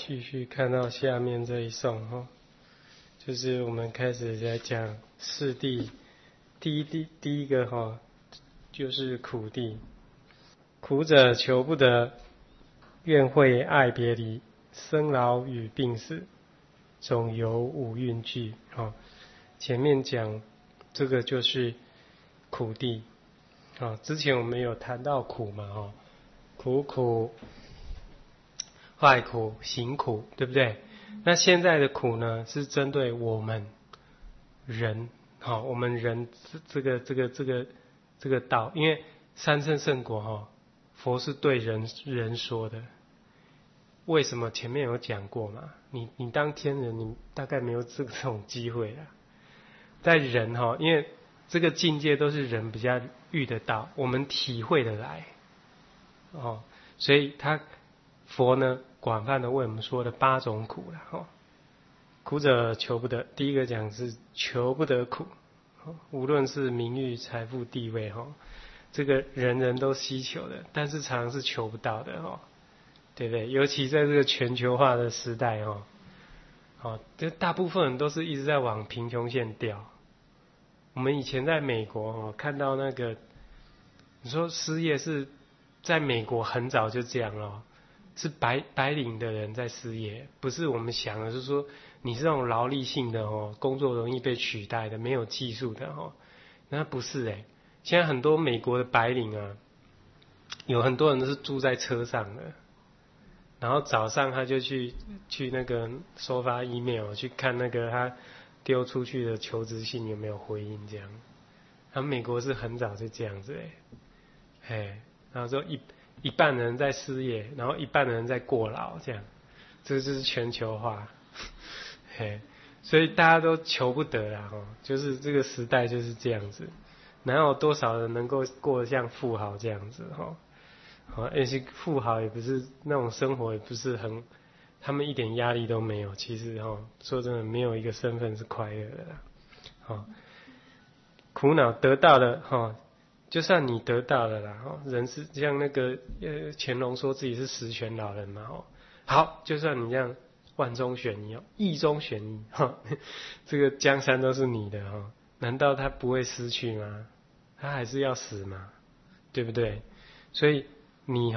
继续看到下面这一颂哈，就是我们开始在讲四谛，第一个哈，就是苦谛。苦者求不得，怨会爱别离，生老与病死，总由五蕴聚。哈，前面讲这个就是苦谛。啊，之前我们有谈到苦嘛，哈，苦。坏苦、行苦，对不对？那现在的苦呢，是针对我们人，好，我们人这个道，因为三乘圣果哈，佛是对人说的。为什么？前面有讲过嘛，你当天人，你大概没有这种机会啊。在人哈，因为这个境界都是人比较遇得到，我们体会得来，哦，所以佛呢，广泛的为我们说的8种苦了哈。苦者求不得，第一个讲是求不得苦，无论是名誉、财富、地位哈，这个人人都希求的，但是常常是求不到的哈，对不对？尤其在这个全球化的时代哈，好，这大部分人都是一直在往贫穷线掉。我们以前在美国哈，看到那个，你说失业是在美国很早就这样了。是白领的人在失业，不是我们想的，是说你是那种劳力性的哦，工作容易被取代的，没有技术的哦，那不是欸。现在很多美国的白领啊，有很多人都是住在车上的，然后早上他就去那个收发 email， 去看那个他丢出去的求职信有没有回应这样。他们美国是很早就这样子欸，然后说一半人在失业，然后一半人在过劳，这样，这就是全球化，嘿，所以大家都求不得啦，就是这个时代就是这样子，哪有多少人能够过得像富豪这样子而且富豪也不是那种生活，也不是很，他们一点压力都没有，其实说真的，没有一个身份是快乐的啦，苦恼得到了就算你得到了啦，人是像那个乾隆说自己是十全老人嘛，好，就算你这样万中选一，亿中选一，这个江山都是你的难道他不会失去吗？他还是要死吗？对不对？所以你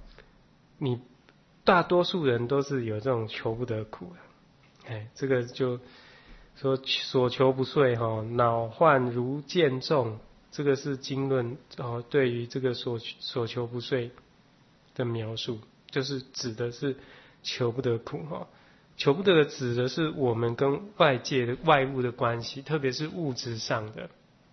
大多数人都是有这种求不得苦的，这个就说所求不遂恼患如箭中。这个是经论对于这个所求不遂的描述，就是指的是求不得苦求不得指的是我们跟外界的外物的关系，特别是物质上的。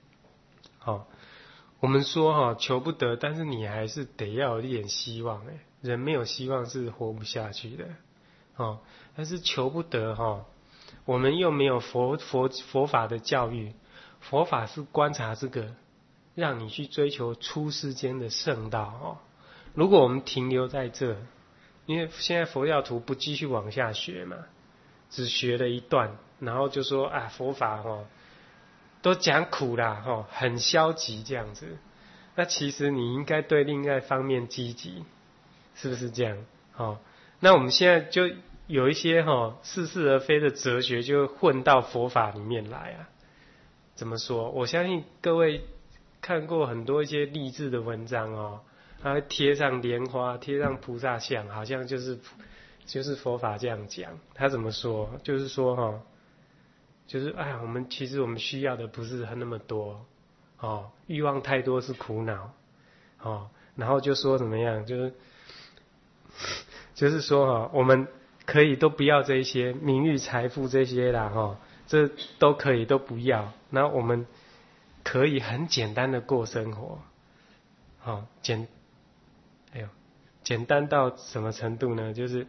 我们说求不得，但是你还是得要有一点希望人没有希望是活不下去的但是求不得我们又没有佛法的教育，佛法是观察这个。让你去追求出世间的圣道如果我们停留在这，因为现在佛教徒不继续往下学嘛，只学了一段，然后就说佛法都讲苦啦很消极这样子。那其实你应该对另外一方面积极，是不是这样那我们现在就有一些似是而非的哲学就混到佛法里面来怎么说？我相信各位看过很多一些励志的文章他会贴上莲花，贴上菩萨像，好像就是佛法这样讲。他怎么说？就是说就是其实我们需要的不是那么多欲望太多是苦恼然后就说怎么样？就是说我们可以都不要这些名誉财富这些啦这都可以都不要，然后我们可以很简单的过生活简单到什么程度呢？就是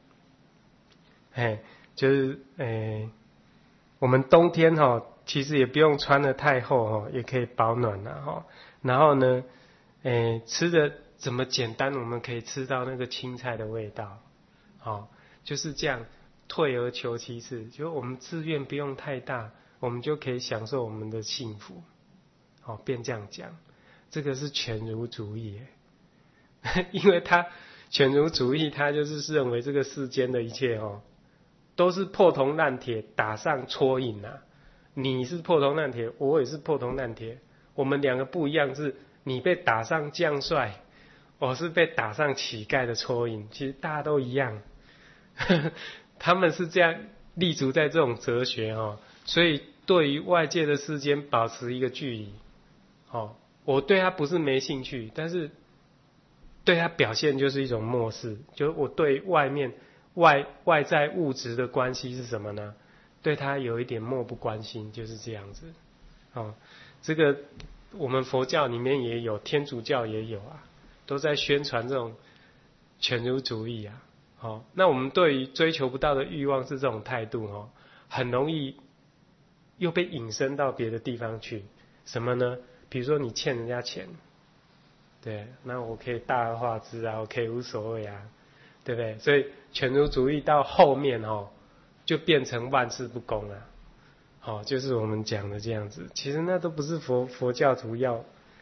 我们冬天其实也不用穿得太厚也可以保暖然后呢吃的怎么简单，我们可以吃到那个青菜的味道就是这样，退而求其次，就我们志愿不用太大，我们就可以享受我们的幸福便这样讲，这个是全儒主义因为他犬儒主义它就是认为这个世间的一切都是破铜烂铁打上戳印啊。你是破铜烂铁，我也是破铜烂铁，我们两个不一样，是你被打上将帅，我是被打上乞丐的戳印，其实大家都一样。他们是这样立足在这种哲学所以对于外界的世间保持一个距离我对他不是没兴趣，但是对他表现就是一种漠视，就是我对外面外在物质的关系是什么呢？对他有一点漠不关心，就是这样子这个我们佛教里面也有，天主教也有啊，都在宣传这种犬儒主义啊那我们对于追求不到的欲望是这种态度很容易又被引申到别的地方去。什么呢？比如说你欠人家钱，对，那我可以大而化之啊，我可以无所谓啊，对不对？所以犬儒主义到后面就变成万事不公了就是我们讲的这样子。其实那都不是佛教徒要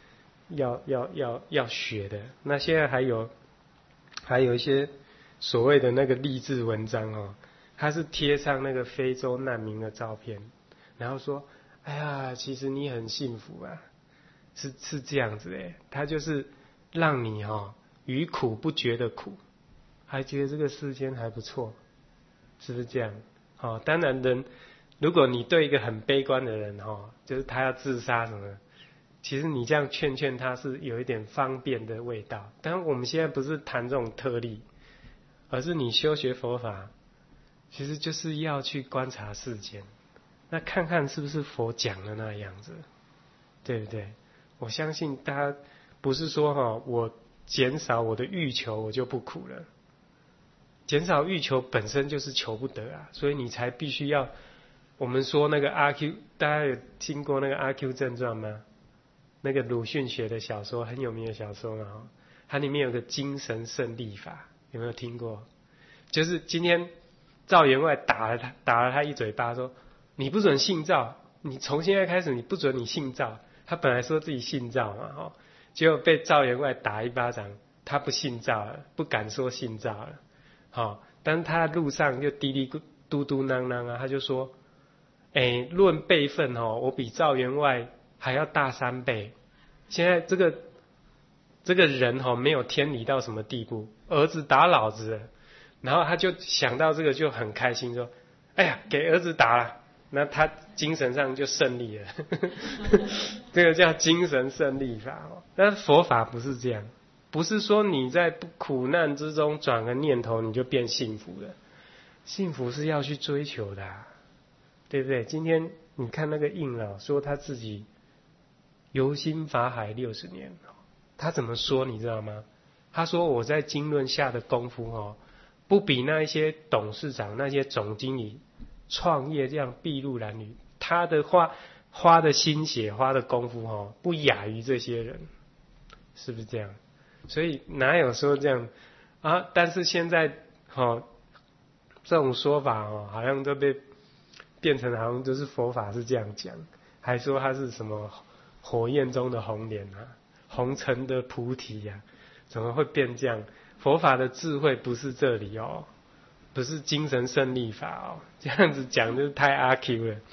学的。那现在还有一些所谓的那个励志文章他是贴上那个非洲难民的照片，然后说哎呀其实你很幸福啊，是这样子他就是让你于苦不觉得苦，还觉得这个世间还不错，是不是这样当然如果你对一个很悲观的人就是他要自杀什么的，其实你这样劝他是有一点方便的味道。当然我们现在不是谈这种特例，而是你修学佛法其实就是要去观察世间，那看看是不是佛讲的那样子，对不对？我相信大家不是说我减少我的欲求我就不苦了，减少欲求本身就是求不得啊，所以你才必须要，我们说那个阿 Q， 大家有听过那个阿 Q 正传吗？那个鲁迅写的小说，很有名的小说嘛它里面有个精神胜利法，有没有听过？就是今天赵员外打了他一嘴巴，说你不准信赵，你从现在开始你不准你信赵。他本来说自己信赵嘛结果被赵员外打一巴掌，他不信赵了，不敢说信赵了但是他路上就嘀嘀嘟嘟囔囔啊，他就说论辈分我比赵员外还要大3倍。现在这个人没有天理到什么地步，儿子打老子了，然后他就想到这个就很开心，说哎呀给儿子打了，那他精神上就胜利了这个叫精神胜利法但是佛法不是这样，不是说你在苦难之中转个念头你就变幸福了，幸福是要去追求的对不对？今天你看那个印老说他自己游心法海60年，他怎么说你知道吗？他说我在经论下的功夫不比那一些董事长那些总经理创业这样筚路蓝缕，他的花的心血花的功夫不亚于这些人，是不是这样？所以哪有说这样但是现在这种说法好像都被变成好像就是佛法是这样讲，还说他是什么火焰中的红莲红尘的菩提怎么会变这样？佛法的智慧不是这里不是精神胜利法这样子讲就是太阿 Q 了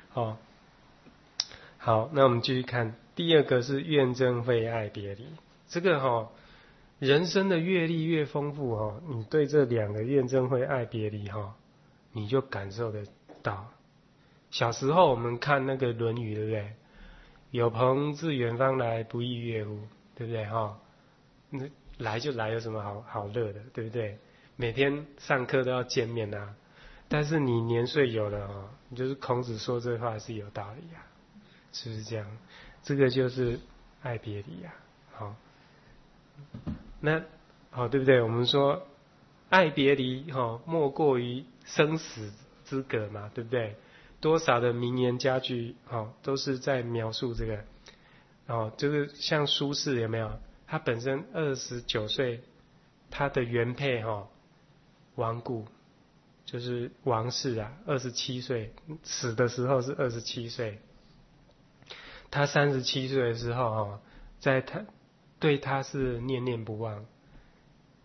好，那我们继续看第二个是怨憎会爱别离。这个人生的阅历越丰富你对这2个怨憎会爱别离你就感受得到。小时候我们看那个论语对不对？有朋自远方来，不亦乐乎，对不对那来就来有什么好乐的，对不对？每天上课都要见面但是你年岁有了你就是孔子说这话是有道理是不是这样？这个就是爱别离那对不对？我们说爱别离莫过于生死之隔嘛，对不对？多少的名言佳句都是在描述这个就是像苏轼有没有？他本身29岁，他的原配亡故，就是王氏27岁死的时候是27岁，他37岁的时候在他对他是念念不忘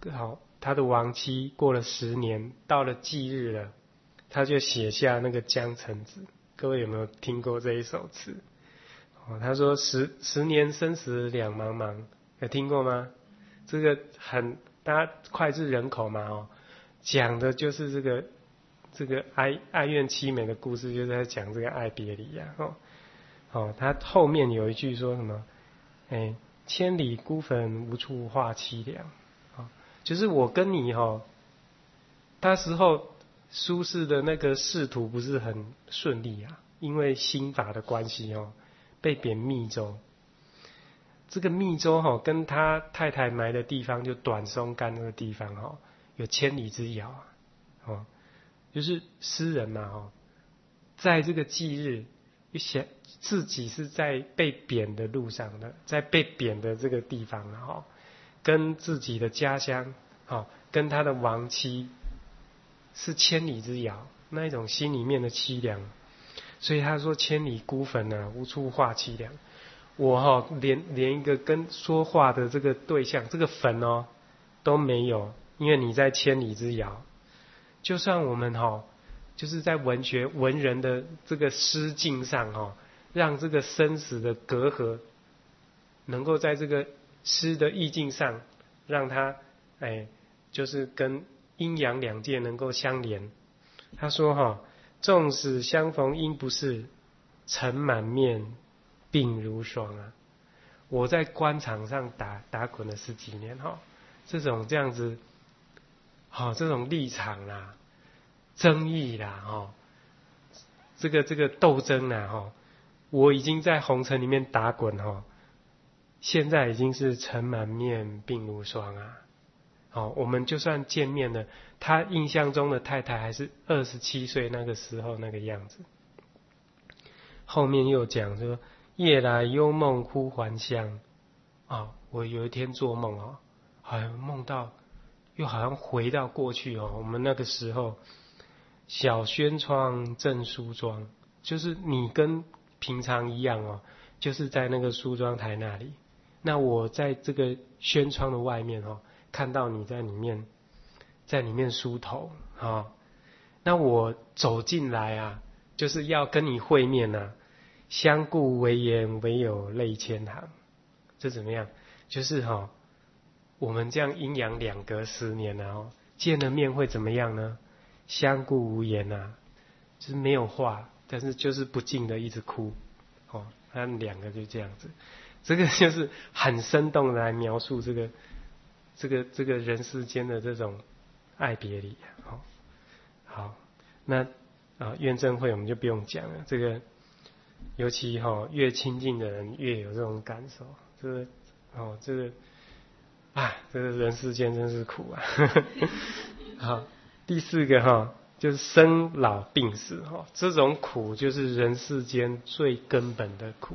好，他的亡妻过了10年，到了忌日了，他就写下那个江城子。各位有没有听过这一首词？他说十年生死两茫茫，有听过吗？这个大家脍炙人口嘛，讲的就是这个哀怨凄美的故事，就是在讲这个爱别离啊。他后面有一句说什么？千里孤坟，无处话凄凉。就是我跟你那时候苏轼的那个仕途不是很顺利啊，因为新法的关系被贬密州。这个密州跟他太太埋的地方就短松干那个地方有千里之遥啊。就是诗人嘛在这个忌日想自己是在被贬的路上的，在被贬的这个地方跟自己的家乡跟他的亡妻是千里之遥，那一种心里面的凄凉。所以他说千里孤坟啊，无处话凄凉。我连一个跟说话的这个对象，这个坟都没有，因为你在千里之遥。就算我们就是在文学文人的这个诗境上让这个生死的隔阂能够在这个诗的意境上让它就是跟阴阳两界能够相连。他说纵使相逢应不是，尘满面鬓如霜啊。我在官场上打滚了10几年这样子这种立场啦、争议啦这个斗争啦我已经在红尘里面打滚现在已经是尘满面鬓如霜啊。我们就算见面了，他印象中的太太还是27岁那个时候那个样子。后面又讲说夜来幽梦忽还乡我有一天做梦好像梦到又好像回到过去我们那个时候小轩窗正梳妆，就是你跟平常一样就是在那个梳妆台那里，那我在这个轩窗的外面看到你在里面梳头那我走进来啊，就是要跟你会面啊。相顾为言，唯有泪千行。这怎么样？就是我们这样阴阳两隔10年了见了面会怎么样呢？相顾无言啊，就是没有话，但是就是不禁的一直哭他们两个就这样子。这个就是很生动的来描述这个人世间的这种爱别离好，那怨憎会我们就不用讲了，这个尤其越亲近的人越有这种感受。这个人世间真是苦啊。好，第4个就是生老病死这种苦就是人世间最根本的苦。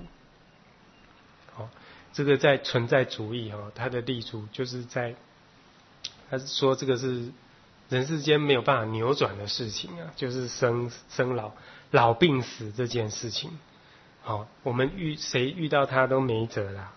这个在存在主义它的立足就是他是说这个是人世间没有办法扭转的事情啊，就是生老病死这件事情。我们谁遇到它都没辙啦。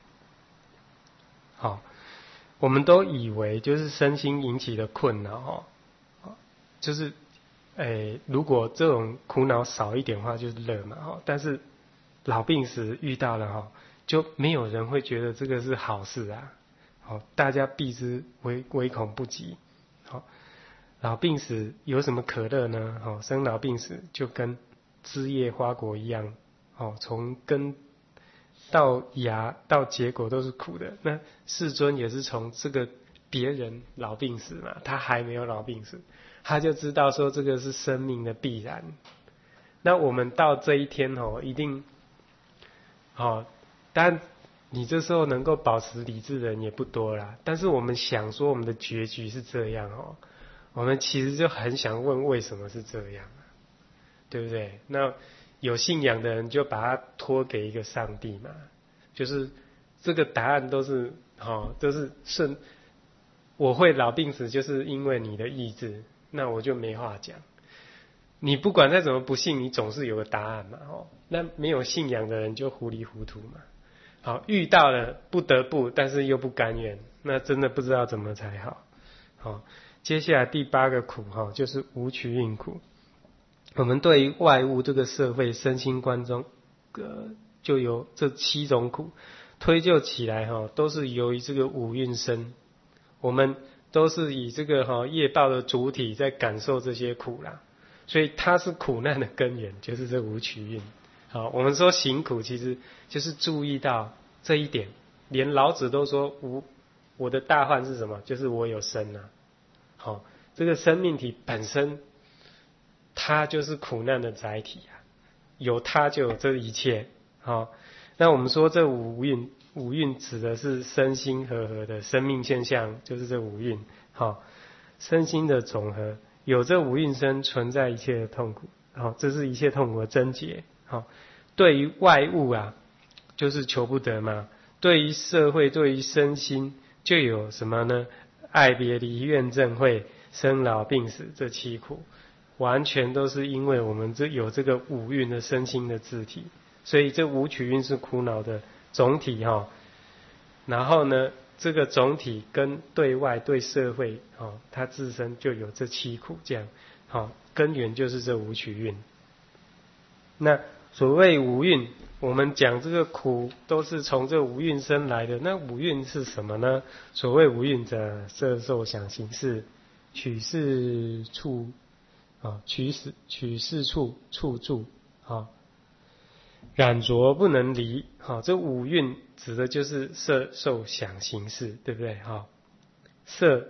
我们都以为就是身心引起的困扰就是如果这种苦恼少一点的话就是乐嘛但是老病死遇到了就没有人会觉得这个是好事啊。大家避之唯恐不及。老病死有什么可乐呢？生老病死就跟枝叶花果一样从根到芽到结果都是苦的。那世尊也是从这个别人老病死嘛，他还没有老病死，他就知道说这个是生命的必然。那我们到这一天一定但你这时候能够保持理智的人也不多啦。但是我们想说我们的结局是这样我们其实就很想问为什么是这样对不对？那有信仰的人就把它托给一个上帝嘛，就是这个答案都是顺，我会老病死就是因为你的意志，那我就没话讲。你不管再怎么不信，你总是有个答案嘛那没有信仰的人就糊里糊涂嘛。遇到了不得不，但是又不甘愿那真的不知道怎么才好。好，接下来第8个苦哈，就是无取运苦。我们对于外物这个社会身心观中，就有这7种苦，推究起来哈，都是由于这个五蕴生，我们都是以这个业报的主体在感受这些苦啦，所以它是苦难的根源，就是这无取运。好，我们说行苦，其实就是注意到这一点，连老子都说我的大患是什么？就是我有生啊。好，这个生命体本身，它就是苦难的载体啊，有它就有这一切。好，那我们说这五蕴指的是身心和合的生命现象，就是这五蕴。好，身心的总和，有这五蕴生，存在一切的痛苦。好，这是一切痛苦的症结。好，对于外物啊，就是求不得嘛。对于社会，对于身心，就有什么呢？爱别离、怨憎会、生老病死这7苦，完全都是因为我们有这个五蕴的身心的自体，所以这五取运是苦恼的总体哈。然后呢，这个总体跟对外对社会它自身就有这7苦，这样根源就是这五取运。那所谓五蕴，我们讲这个苦都是从这五蕴生来的。那五蕴是什么呢？所谓五蕴者，色受想行识，取事处取事处住染着不能离。这五蕴指的就是色受想行识，对不对？色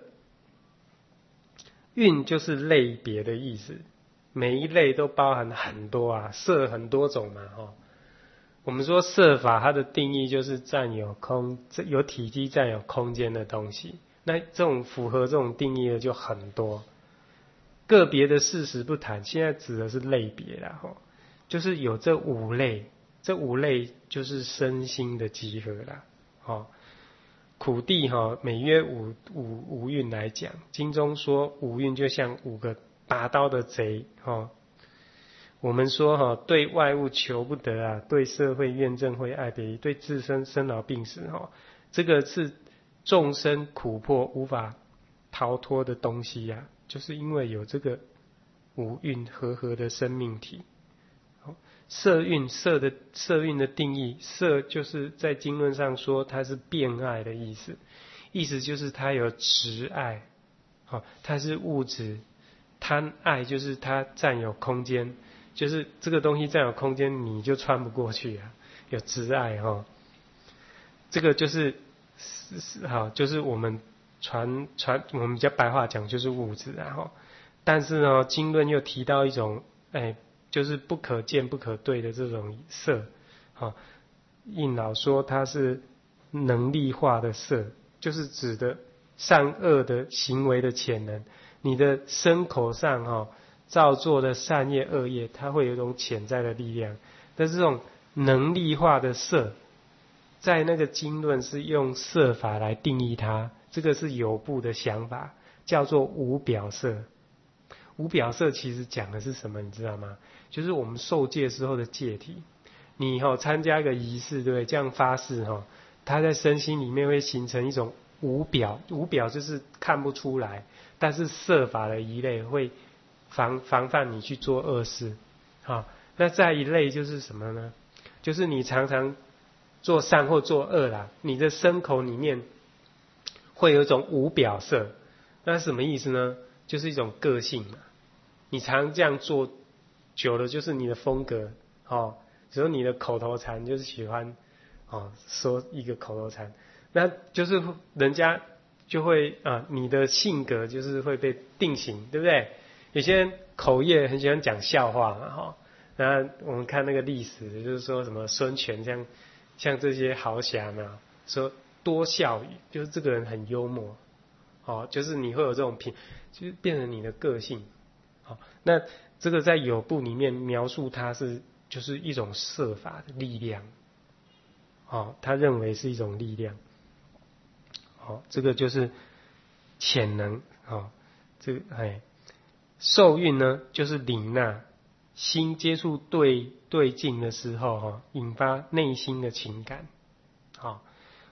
蕴就是类别的意思，每一类都包含很多啊，色很多种嘛我们说色法，它的定义就是占有有体积、占有空间的东西。那这种符合这种定义的就很多，个别的事实不谈，现在指的是类别啦就是有这5类，这5类就是身心的集合啦苦地每约五蕴来讲，经中说五蕴就像5个拔刀的贼我们说对外物求不得啊，对社会怨憎会爱别离，对自身生老病死这个是众生苦迫无法逃脱的东西啊，就是因为有这个五蕴合的生命体。色蕴的定义，色就是在经论上说它是变爱的意思，意思就是它有执爱它是物质，贪爱就是它占有空间，就是这个东西占有空间你就穿不过去啊，有执爱这个就是就是我们我们比较白话讲就是物质但是呢经论又提到一种就是不可见不可对的这种色应老说它是能力化的色，就是指的善恶的行为的潜能，你的身口上造作的善业恶业，它会有一种潜在的力量。但是这种能力化的色，在那个经论是用色法来定义它，这个是有部的想法，叫做无表色。无表色其实讲的是什么，你知道吗？就是我们受戒时候的戒体。你参加一个仪式，对不对？这样发誓它在身心里面会形成一种无表，无表就是看不出来，但是色法的一类会防范你去做恶事那再一类就是什么呢？就是你常常做善或做恶啦，你的身口里面会有一种无表色。那是什么意思呢？就是一种个性嘛。你常这样做久了，就是你的风格只有你的口头禅就是喜欢说一个口头禅，那就是人家就会你的性格就是会被定型，对不对？有些人口业很喜欢讲笑话嘛那我们看那个历史，就是说什么孙权像这些豪侠嘛，说多笑语，就是这个人很幽默就是你会有这种就是变成你的个性那这个在有部里面描述它就是一种色法的力量他认为是一种力量这个就是潜能这个受蕴呢就是领纳，心接触对境的时候引发内心的情感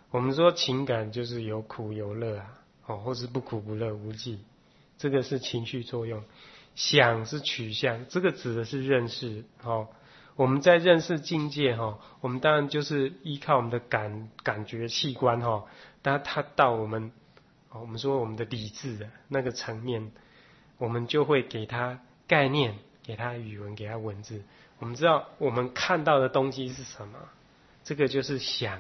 我们说情感就是有苦有乐啊，或是不苦不乐无记，这个是情绪作用。想是取向，这个指的是认识。我们在认识境界，我们当然就是依靠我们的感觉器官，但它到我们说我们的理智的那个层面，我们就会给它概念，给它语文，给它文字。我们知道我们看到的东西是什么，这个就是想。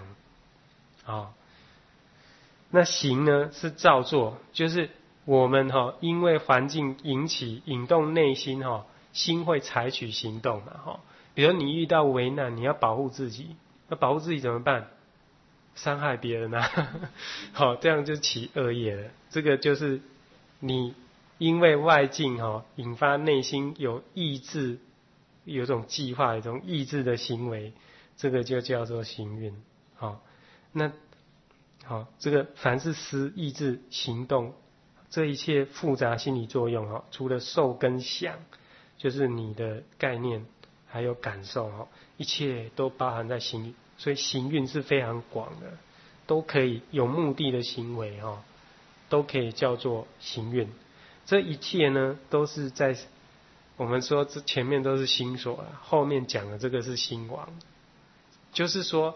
那行呢是造作，就是我们因为环境引动内心，心会采取行动嘛。比如你遇到危难，你要保护自己，那保护自己怎么办？伤害别人啊，这样就起恶业了。这个就是你因为外境引发内心有意志，有种计划，有种意志的行为，这个就叫做行运。那这个凡是思、意志、行动，这一切复杂心理作用，除了受跟想，就是你的概念还有感受，一切都包含在心里。所以行运是非常广的，都可以有目的的行为，都可以叫做行运。这一切呢，都是在我们说这前面都是心所，后面讲的这个是心王，就是说，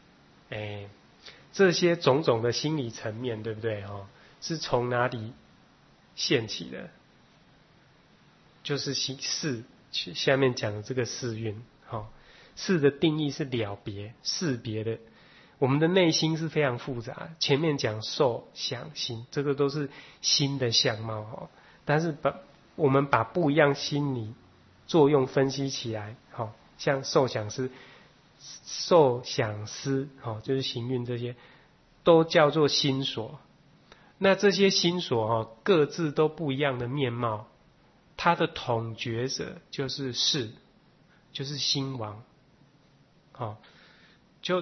这些种种的心理层面，对不对？是从哪里现起的？就是识，下面讲的这个识运。识的定义是了别、识别的。我们的内心是非常复杂，前面讲受、想、行，这个都是心的相貌。但是我们把不一样心理作用分析起来，像受想思、就是行运，这些都叫做心所。那这些心所各自都不一样的面貌，它的统觉者就是识，就是心王。就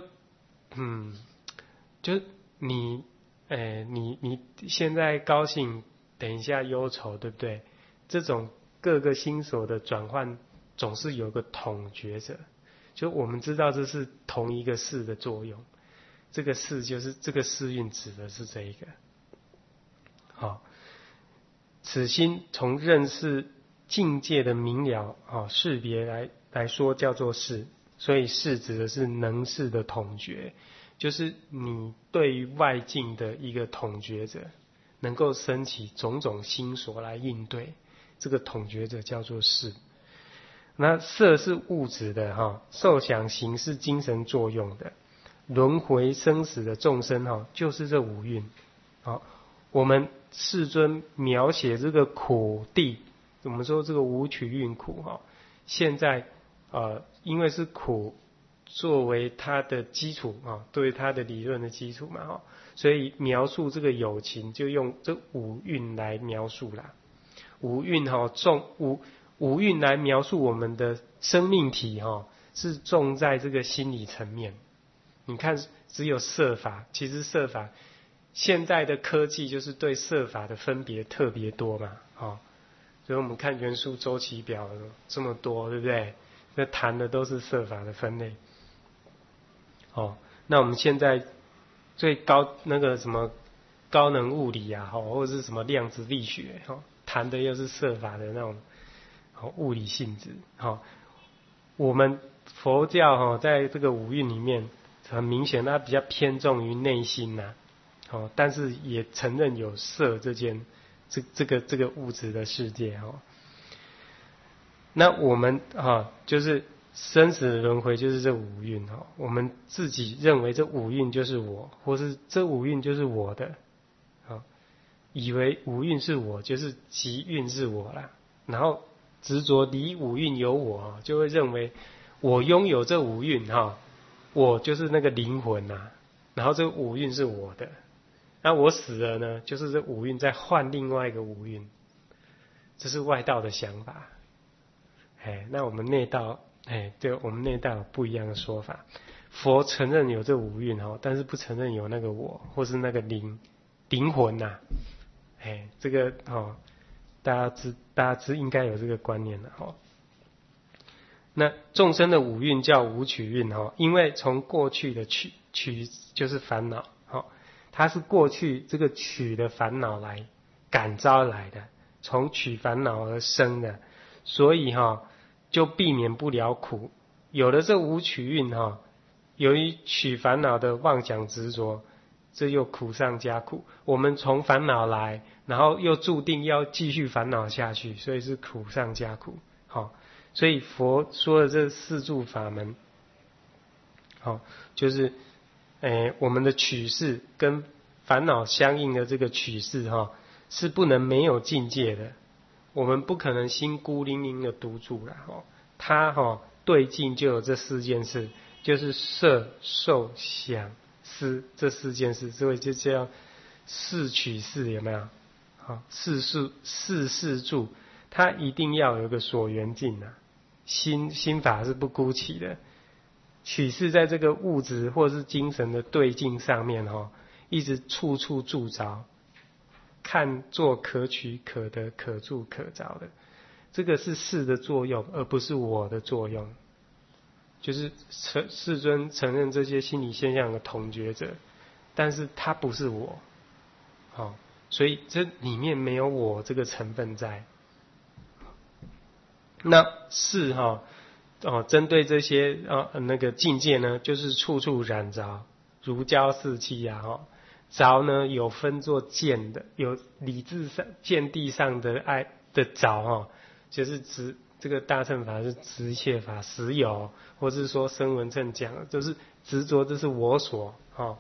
你现在高兴，等一下忧愁，对不对？这种各个心所的转换，总是有个统觉者，就我们知道这是同一个识的作用。这个识就是这个识运指的是这一个。此心从认识境界的明了识别来说叫做识。所以识指的是能识的统觉，就是你对于外境的一个统觉者，能够升起种种心所来应对，这个统觉者叫做识。那色是物质的，受想行是精神作用的，轮回生死的众生就是这五蕴。我们世尊描写这个苦地，我们说这个五取运苦，现在因为是苦作为它的基础对它的理论的基础嘛，所以描述这个有情就用这五蕴来描述啦。五蕴五蕴来描述我们的生命体是重在这个心理层面。你看只有色法，其实色法现在的科技就是对色法的分别特别多嘛，所以我们看元素周期表这么多，对不对？那谈的都是色法的分类。那我们现在最高那个什么高能物理啊，或者是什么量子力学，谈的又是色法的那种物理性质。我们佛教在这个五蕴里面，很明显它比较偏重于内心呐，但是也承认有色这个物质的世界。那我们就是生死轮回就是这五蕴，我们自己认为这五蕴就是我，或是这五蕴就是我的，以为五蕴是我，就是即蕴是我啦，然后执着离五蕴有我，就会认为我拥有这五蕴，我就是那个灵魂呐，然后这五蕴是我的，那我死了呢，就是这五蕴再换另外一个五蕴，这是外道的想法。那我们内道，对，我们内道有不一样的说法。佛承认有这五蕴，但是不承认有那个我，或是那个灵魂呐。这个大家知应该有这个观念了。那众生的五蕴叫五取蕴，因为从过去的取就是烦恼， 它是过去这个取的烦恼来感召来的，从取烦恼而生的，所以就避免不了苦。有了这五取运由于取烦恼的妄想执着，这又苦上加苦。我们从烦恼来，然后又注定要继续烦恼下去，所以是苦上加苦。所以佛说的这四住法门，就是我们的取势跟烦恼相应的这个取势是不能没有境界的。我们不可能心孤零零的独住啦。它对境就有这四件事，就是色受想思这四件事，所以就叫四取势，有没有？四事住，它一定要有一个所缘境啊。心法是不孤起的，取是在这个物质或是精神的对境上面一直处处驻着，看作可取可得可住可着的，这个是事的作用，而不是我的作用。就是世尊承认这些心理现象的统觉者，但是他不是我，所以这里面没有我这个成分在。那是针对这些那个境界呢，就是处处染着，如胶似漆啊。着呢有分作见的，有理智上见地上的爱的着就是指这个大乘法是执一切法实有，或是说声闻乘讲就是执着这是我所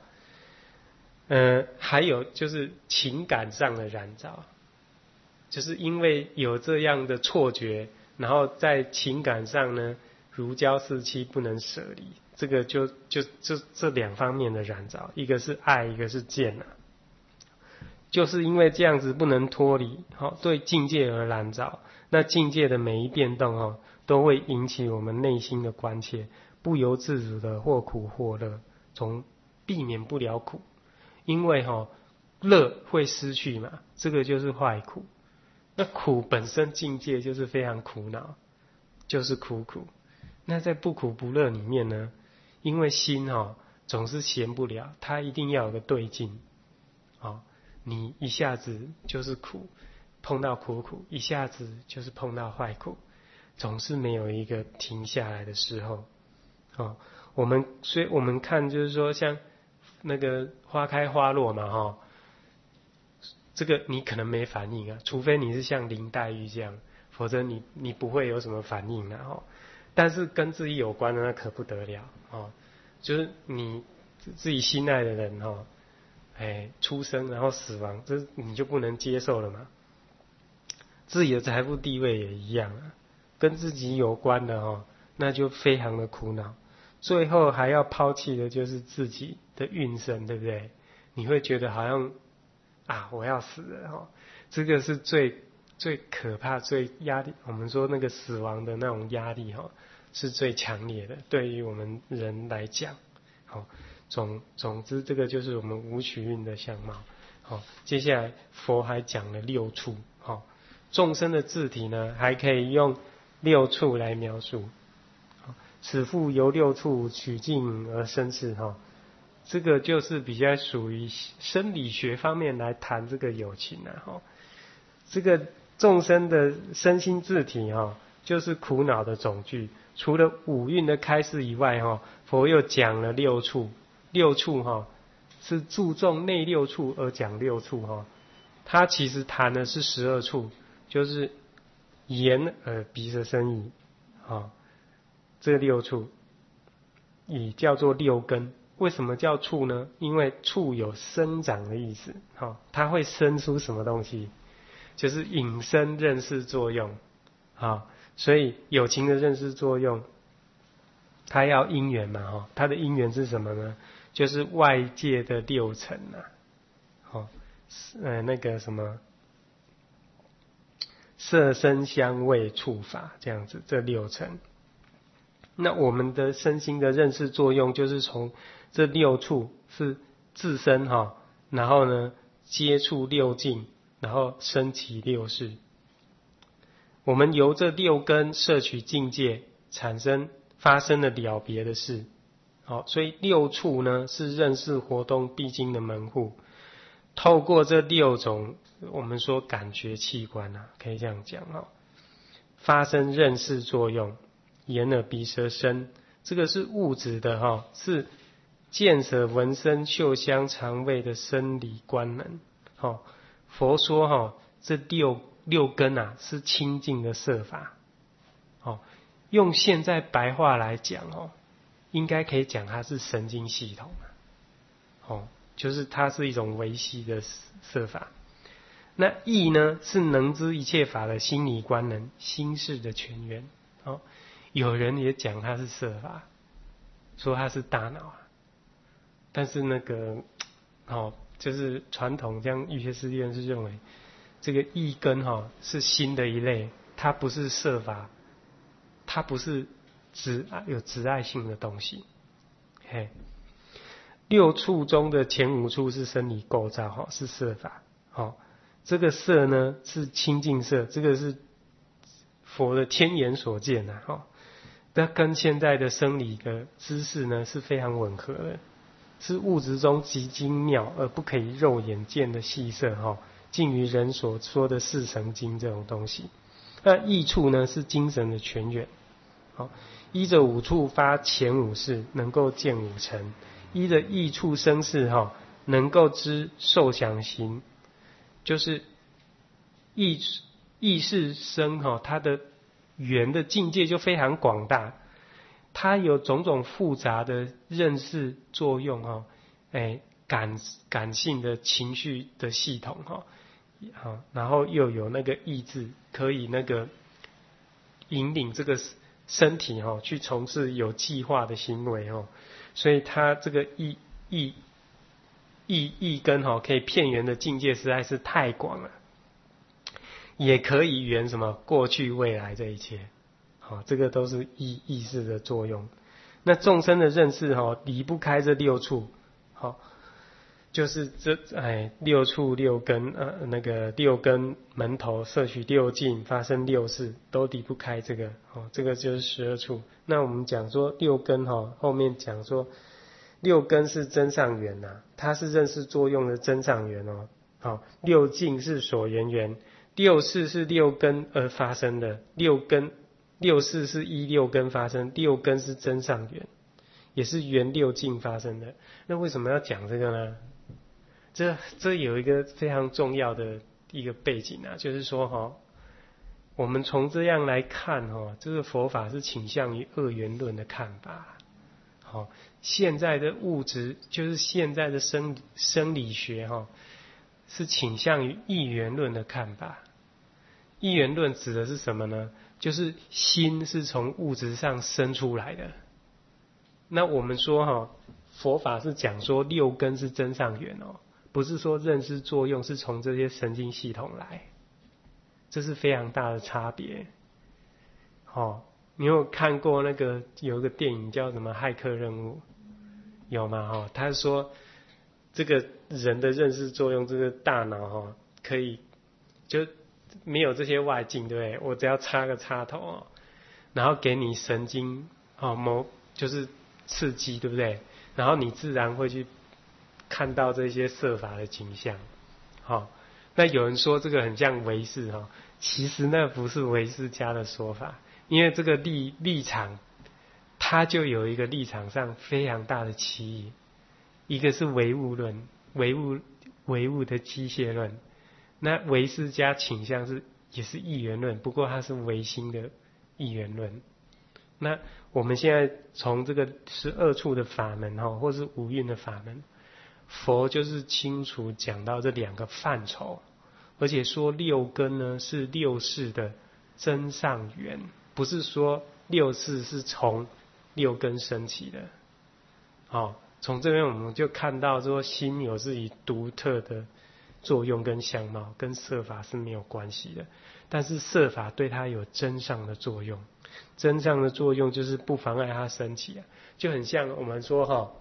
还有就是情感上的染着，就是因为有这样的错觉，然后在情感上呢如胶似漆不能舍离，这个就这两方面的染着，一个是爱，一个是见啊。就是因为这样子不能脱离对境界而染着，那境界的每一变动都会引起我们内心的关切，不由自主的或苦或乐，总避免不了苦。因为乐会失去嘛，这个就是坏苦。那苦本身境界就是非常苦恼，就是苦。那在不苦不乐里面呢，因为心总是闲不了，它一定要有个对境。你一下子就是苦，碰到苦，一下子就是碰到坏苦，总是没有一个停下来的时候。所以我们看就是说像那个花开花落嘛这个你可能没反应啊，除非你是像林黛玉这样，否则你不会有什么反应啊。但是跟自己有关的那可不得了就是你自己心爱的人出生然后死亡，这你就不能接受了嘛。自己的财富地位也一样跟自己有关的那就非常的苦恼。最后还要抛弃的就是自己的运生，对不对？你会觉得好像我要死了这个是最可怕最压力，我们说那个死亡的那种压力是最强烈的，对于我们人来讲总之这个就是我们五取运的相貌。接下来佛还讲了六处众生的自体呢还可以用六处来描述。此复由六处取境而生事这个就是比较属于生理学方面来谈这个有情这个众生的身心自体就是苦恼的总句。除了五蕴的开示以外佛又讲了六处。六处是注重内六处而讲六处它其实谈的是12处，就是眼耳鼻舌身意这六处也叫做六根。为什么叫处呢？因为处有生长的意思它会生出什么东西，就是引生认识作用所以有情的认识作用它要因缘嘛它的因缘是什么呢？就是外界的六尘那个什么色声香味触法这样子，这六尘。那我们的身心的认识作用就是从这六处是自身然后呢接触六境，然后升起六识。我们由这六根摄取境界，发生了了别的事好，所以六处呢是认识活动必经的门户。透过这六种我们说感觉器官啊，可以这样讲哦，发生认识作用。眼耳鼻舌身，这个是物质的哈，是见色闻声嗅香肠胃的生理官能。好，佛说哈，这六根啊是清净的色法。好，用现在白话来讲哦，应该可以讲它是神经系统啊。哦，就是它是一种维系的色法。那意呢，是能知一切法的心理官能，心事的泉源。哦，有人也讲它是色法，说它是大脑啊。但是那个，就是传统像预学师院是认为，这个意根是心的一类，它不是色法，它不是有执爱性的东西。嘿，六处中的前五处是生理构造，是色法。这个色呢是清净色，这个是佛的天眼所见啊。那跟现在的生理的知识呢是非常吻合的，是物质中极精妙而不可以肉眼见的细色，近于人所说的视神经这种东西。那意处呢是精神的泉源。依着五处发前五识，能够见五尘；依着意处生识，能够知受想行。就是意识生，它的缘的境界就非常广大，它有种种复杂的认识作用，感性的情绪的系统，然后又有那个意志可以那个引领这个身体去从事有计划的行为，所以它这个意根可以片缘的境界实在是太广了，也可以圆什么过去未来这一切。这个都是意识的作用。那众生的认识离不开这六处，就是六处六根，那个六根门头摄取六境发生六识，都离不开这个。这个就是12处。那我们讲说六根，后面讲说六根是真上缘呐，它是认识作用的真上缘哦。六境是所缘缘，六识是六根而发生的，六识是依六根发生，六根是真上缘，也是缘六境发生的。那为什么要讲这个呢？这有一个非常重要的一个背景啊，就是说我们从这样来看这个佛法是倾向于二元论的看法。现在的物质就是现在的生理学是倾向于一元论的看法。一元论指的是什么呢？就是心是从物质上生出来的。那我们说佛法是讲说六根是真上缘不是说认识作用是从这些神经系统来，这是非常大的差别。你有看过那个有一个电影叫什么《骇客任务》有吗？他说这个人的认识作用，这个大脑可以就没有这些外境，对不对？我只要插个插头然后给你神经就是刺激，对不对？然后你自然会去看到这些色法的景象。那有人说这个很像唯识其实那不是唯识家的说法，因为这个立场它就有一个立场上非常大的歧义。一个是唯物论，唯物的机械论，那唯识家倾向也是一元论，不过它是唯心的一元论。那我们现在从这个12处的法门或是五蕴的法门，佛就是清楚讲到这两个范畴，而且说六根呢是六识的真上缘，不是说六识是从六根升起的。从这边我们就看到说心有自己独特的作用跟相貌，跟色法是没有关系的，但是色法对它有真上的作用。真上的作用就是不妨碍它升起就很像我们说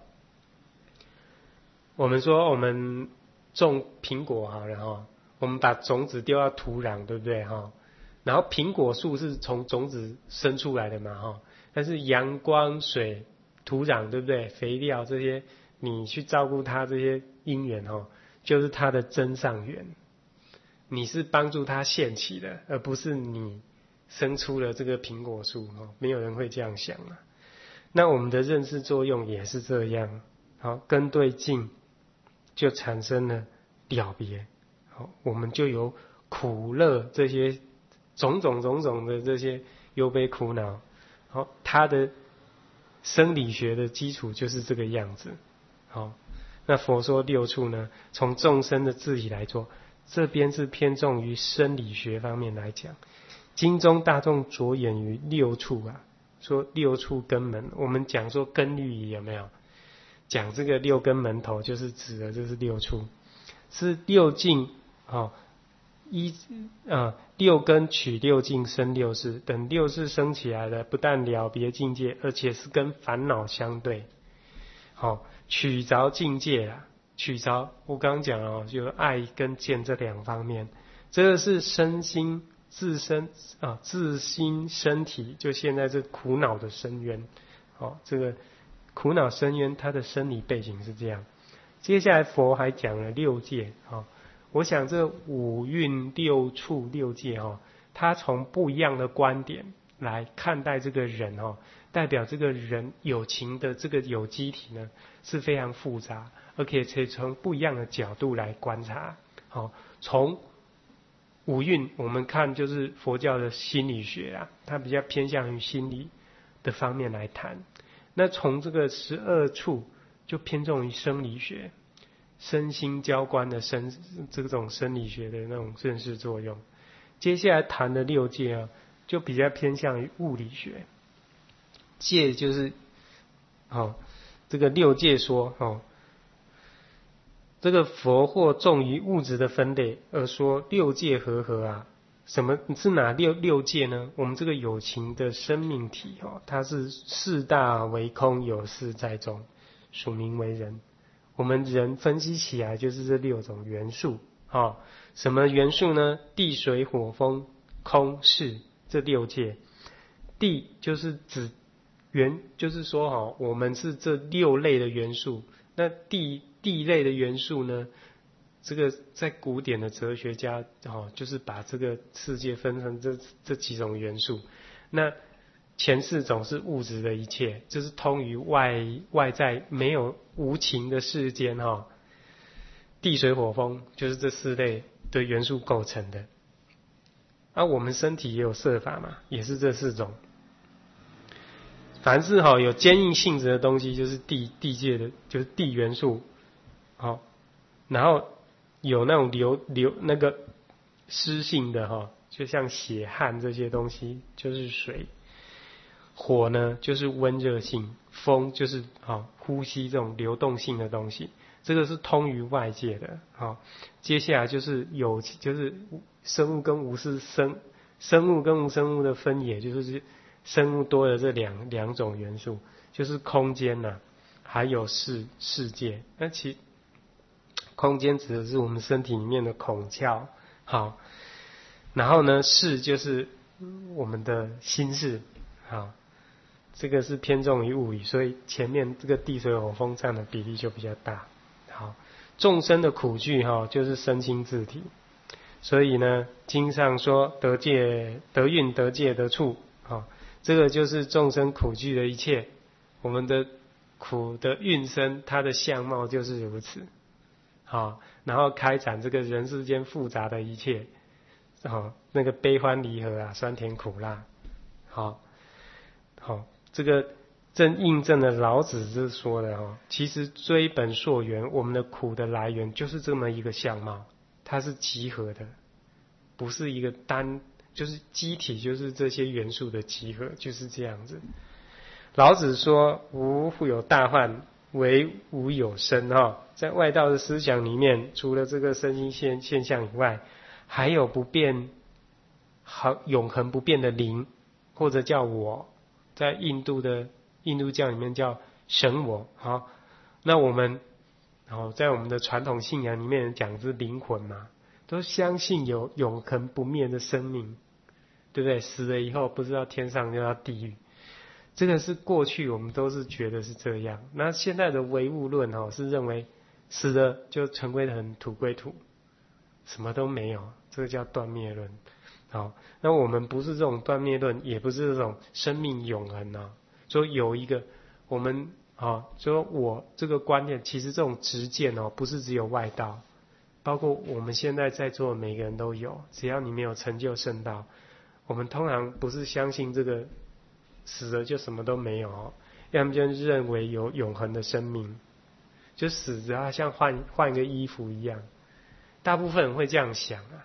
我们种苹果好了我们把种子丢到土壤，对不对然后苹果树是从种子生出来的嘛但是阳光水土壤，对不对？肥料这些，你去照顾它这些因缘就是它的增上缘。你是帮助它现起的，而不是你生出了这个苹果树没有人会这样想啊。那我们的认识作用也是这样，根对境就产生了了别，我们就有苦乐这些种种的这些忧悲苦恼，它的生理学的基础就是这个样子。那佛说六处呢，从众生的自理来做，这边是偏重于生理学方面来讲。经中大众着眼于六处啊，说六处根门，我们讲说根律仪有没有？讲这个六根门头，就是指的就是六处，是六境六根取六境生六识，等六识生起来了，不但了别境界，而且是跟烦恼相对。取着境界啦，取着我刚刚讲就爱跟见这两方面，这个是身心自身自心身体，就现在这苦恼的深渊。这个苦恼深渊它的生理背景是这样。接下来佛还讲了六界我想这五蕴六处六界他从不一样的观点来看待这个人代表这个人有情的这个有机体呢是非常复杂，而且可以从不一样的角度来观察。从五蕴我们看就是佛教的心理学啊，它比较偏向于心理的方面来谈。那从这个12处就偏重于生理学，身心交关的这种生理学的那种认识作用。接下来谈的六界就比较偏向于物理学。界就是这个六界说这个佛或重于物质的分类，而说六界和什么是哪六界呢？我们这个有情的生命体它是四大为空，有事在中，属名为人。我们人分析起来就是这六种元素什么元素呢？地水火风空识这六界。地就是指就是说我们是这六类的元素。那地类的元素呢，这个在古典的哲学家就是把这个世界分成这几种元素。那前四种是物质的一切，就是通于外在没有无情的世间地水火风就是这四类的元素构成的。我们身体也有色法嘛，也是这四种。凡是有坚硬性质的东西，就是地界的，就是地元素。然后有那种那个湿性的就像血汗这些东西，就是水。火呢就是温热性，风就是呼吸这种流动性的东西，这个是通于外界的。接下来就是就是生物跟无生物跟无生物的分野，就是生物多的这两种元素，就是空间还有世界。那其空间指的是我们身体里面的孔窍。然后呢世就是我们的心事。这个是偏重于物理，所以前面这个地水火风占的比例就比较大。众生的苦具就是身心自体。所以呢经上说得运得界得处这个就是众生苦具的一切。我们的苦的运生它的相貌就是如此。然后开展这个人世间复杂的一切那个悲欢离合酸甜苦辣。这个正印证了老子是说的其实追本溯源，我们的苦的来源就是这么一个相貌，它是集合的，不是一个就是机体，就是这些元素的集合，就是这样子。老子说无有大患，唯无有生在外道的思想里面，除了这个身心现象以外，还有不变永恒不变的灵，或者叫我，在印度教里面叫神我。那我们在我们的传统信仰里面讲是灵魂嘛，都相信有永恒不灭的生命，对不对？死了以后不知道天上就到地狱， 这个是过去我们都是觉得是这样，那现在的唯物论是认为死了就尘归尘，土归土，什么都没有，这个叫断灭论。好，那我们不是这种断灭论，也不是这种生命永恒啊。说有一个我们说我这个观念，其实这种执见不是只有外道，包括我们现在在座的每个人都有，只要你没有成就圣道，我们通常不是相信这个死了就什么都没有，要么就认为有永恒的生命，就死了像换一个衣服一样，大部分人会这样想啊。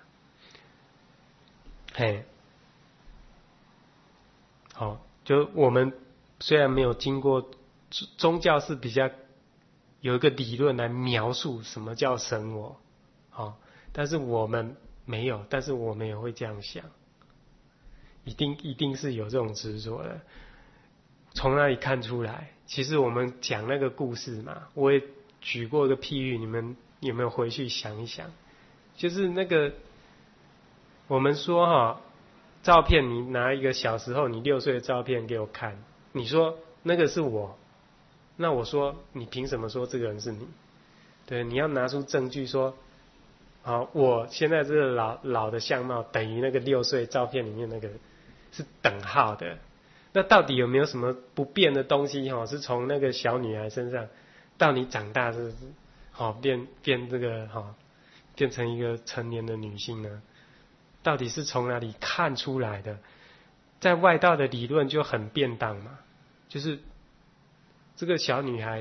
好，就我们虽然没有经过宗教，是比较有一个理论来描述什么叫神我，但是我们没有，但是我们也会这样想，一定是有这种执着的。从哪里看出来？其实我们讲那个故事嘛，我也举过一个譬喻，你们有没有回去想一想？就是那个我们说照片，你拿一个小时候你6岁的照片给我看，你说那个是我，那我说你凭什么说这个人是你？对，你要拿出证据说，我现在这个老的相貌等于那个6岁照片里面那个是等号的。那到底有没有什么不变的东西是从那个小女孩身上到你长大是变这个变成一个成年的女性呢？到底是从哪里看出来的？在外道的理论就很便当嘛，就是这个小女孩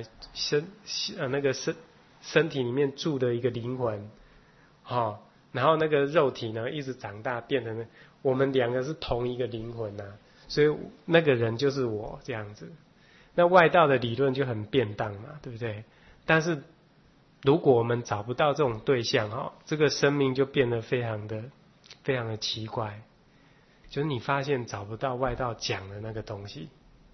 身体里面住的一个灵魂，然后那个肉体呢一直长大变成我们两个是同一个灵魂啊，所以那个人就是我这样子。那外道的理论就很便当嘛，对不对？但是如果我们找不到这种对象这个生命就变得非常的奇怪，就是你发现找不到外道讲的那个东西，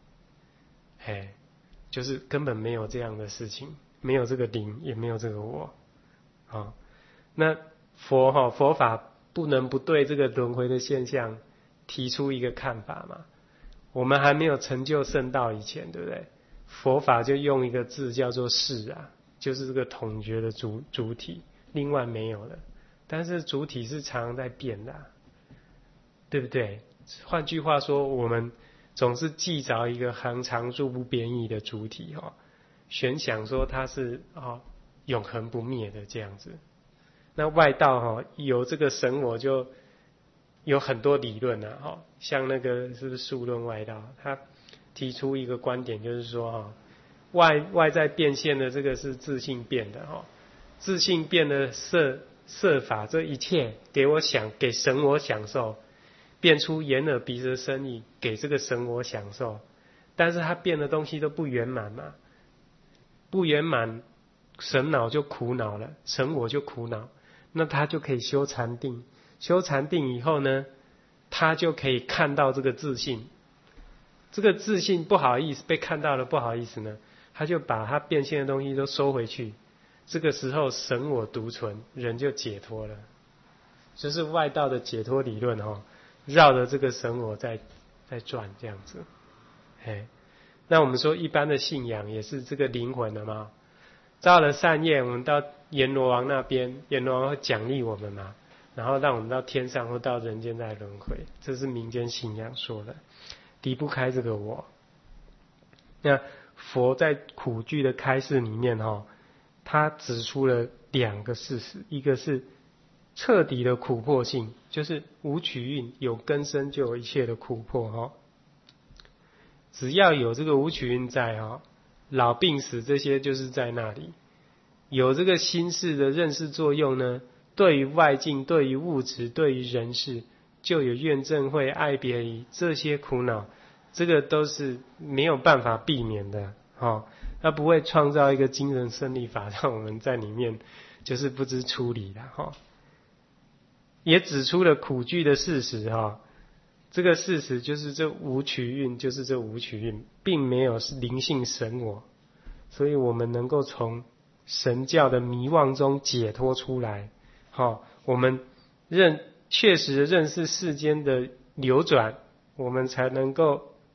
就是根本没有这样的事情，没有这个灵，也没有这个我。那佛法不能不对这个轮回的现象提出一个看法嘛。我们还没有成就圣道以前，对不对？佛法就用一个字叫做识啊，就是这个统觉的主体，另外没有了。但是主体是常常在变的，对不对？换句话说，我们总是记着一个恒常住不变异的主体悬想说它是永恒不灭的这样子。那外道有这个神我就有很多理论啊，像那个是不是数论外道，他提出一个观点，就是说外在变现的这个是自性变的自性变的色法，这一切给神我享受，变出眼耳鼻舌身意给这个神我享受，但是他变的东西都不圆满嘛，不圆满神脑就苦恼了，神我就苦恼，那他就可以修禅定，修禅定以后呢，他就可以看到这个自性，这个自性不好意思被看到了不好意思呢，他就把他变现的东西都收回去，这个时候神我独存，人就解脱了。就是外道的解脱理论绕着这个神我在转这样子。那我们说一般的信仰也是这个灵魂的嘛，造了善业，我们到阎罗王那边，阎罗王会奖励我们嘛，然后让我们到天上或到人间再轮回，这是民间信仰说的，离不开这个我。那佛在苦句的开示里面他指出了2个事实，一个是彻底的苦迫性，就是无取运，有根生就有一切的苦迫只要有这个无取运在老病死这些就是在那里。有这个心事的认识作用呢，对于外境，对于物质，对于人事，就有怨憎会爱别离这些苦恼，这个都是没有办法避免的他不会创造一个精神胜利法让我们在里面就是不知处理的也指出了苦句的事实这个事实就是这无取运，就是这无取运并没有是灵性神我，所以我们能够从神教的迷惘中解脱出来我们确实认识世间的流转，我们才能够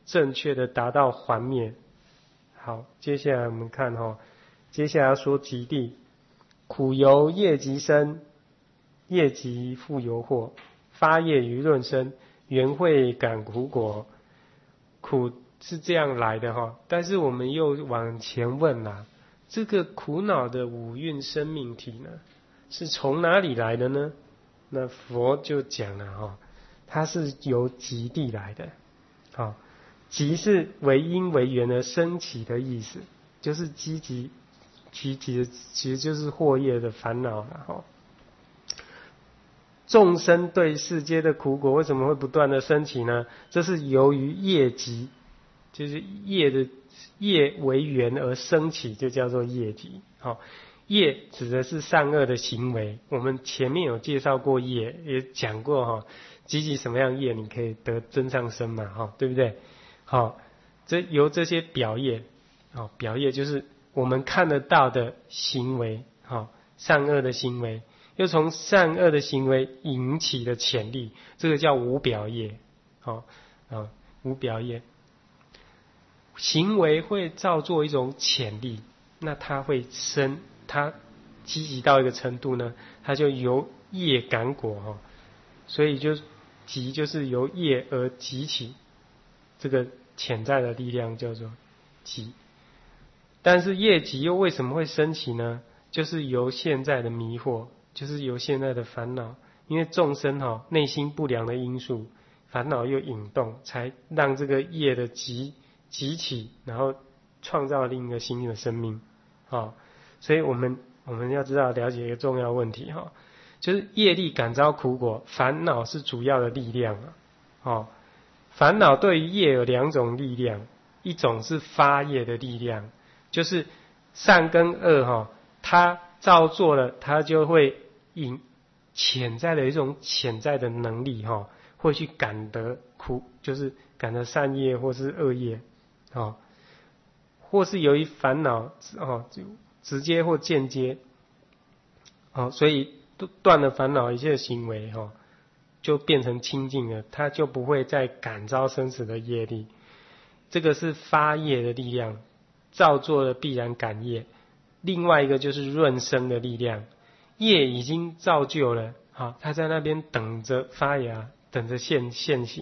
正确的达到还灭。好，接下来我们看接下来要说极地，苦由业极生，业极复由祸，发业于润生，缘会感苦果。苦是这样来的但是我们又往前问啦，这个苦恼的五蕴生命体呢，是从哪里来的呢？那佛就讲了它是由极地来的。极是为因为缘而生起的意思，就是积极其实就是惑业的烦恼了众生对世间的苦果为什么会不断的升起呢？这是由于业集，就是业为缘而升起，就叫做业集。业指的是善恶的行为，我们前面有介绍过业，也讲过积极什么样业你可以得增上生嘛对不对？由这些表业表业就是我们看得到的行为善恶的行为，又从善恶的行为引起的潜力，这个叫无表业。无表业行为会造作一种潜力，那它会生，它积极到一个程度呢，它就由业感果所以集就是由业而集起，这个潜在的力量叫做集。但是业集又为什么会升起呢？就是由现在的迷惑，就是由现在的烦恼，因为众生内心不良的因素，烦恼又引动，才让这个业的集起，然后创造另一个新的生命。所以我们要知道了解一个重要问题就是业力感召苦果，烦恼是主要的力量烦恼对于业有两种力量，一种是发业的力量，就是善跟恶它造作了，它就会潜在的一种潜在的能力会去感得苦，就是感得善业或是恶业或是由于烦恼直接或间接所以断了烦恼一切行为就变成清净了，它就不会再感召生死的业力。这个是发业的力量，造作了必然感业。另外一个就是润生的力量，业已经造就了它在那边等着发芽，等着现行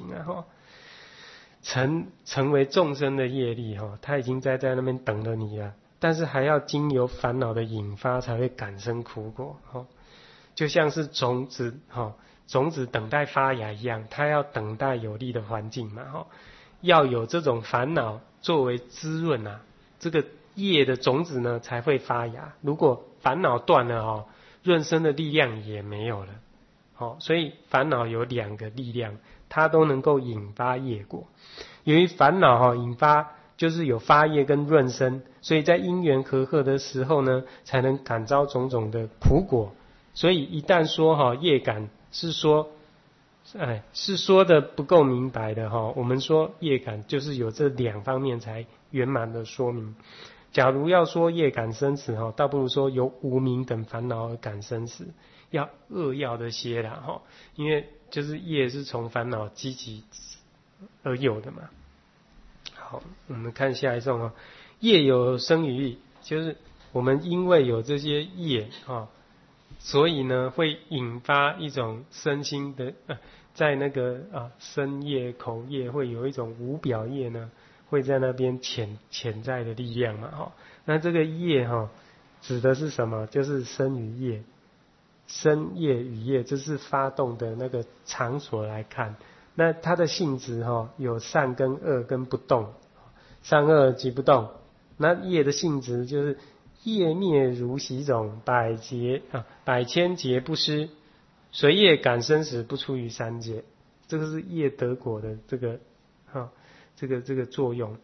成为众生的业力它已经在那边等着你了，但是还要经由烦恼的引发才会感生苦果就像是种子种子等待发芽一样，它要等待有利的环境嘛要有这种烦恼作为滋润这个业的种子呢才会发芽。如果烦恼断了润生的力量也没有了所以烦恼有两个力量，它都能够引发业果。由于烦恼引发就是有发业跟润生，所以在因缘和合的时候呢，才能感召种种的苦果。所以一旦说业感是说的不够明白的我们说业感就是有这两方面才圆满的说明。假如要说业感生死倒不如说由无明等烦恼而感生死，要扼要的些啦因为就是业是从烦恼积极而有的嘛。好，我们看下一颂业有生于意，就是我们因为有这些业所以呢会引发一种身心的在那个身业口业会有一种无表业呢，会在那边潜在的力量嘛那这个业指的是什么？就是身与业，身业与业，这是发动的那个场所来看。那它的性质有善跟恶跟不动，善恶即不动。那业的性质就是业灭如洗种，百千劫不失，随业感生死，不出于三界。这个是业得果的这个作用。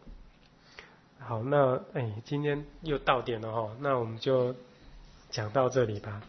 好，那今天又到点了那我们就讲到这里吧。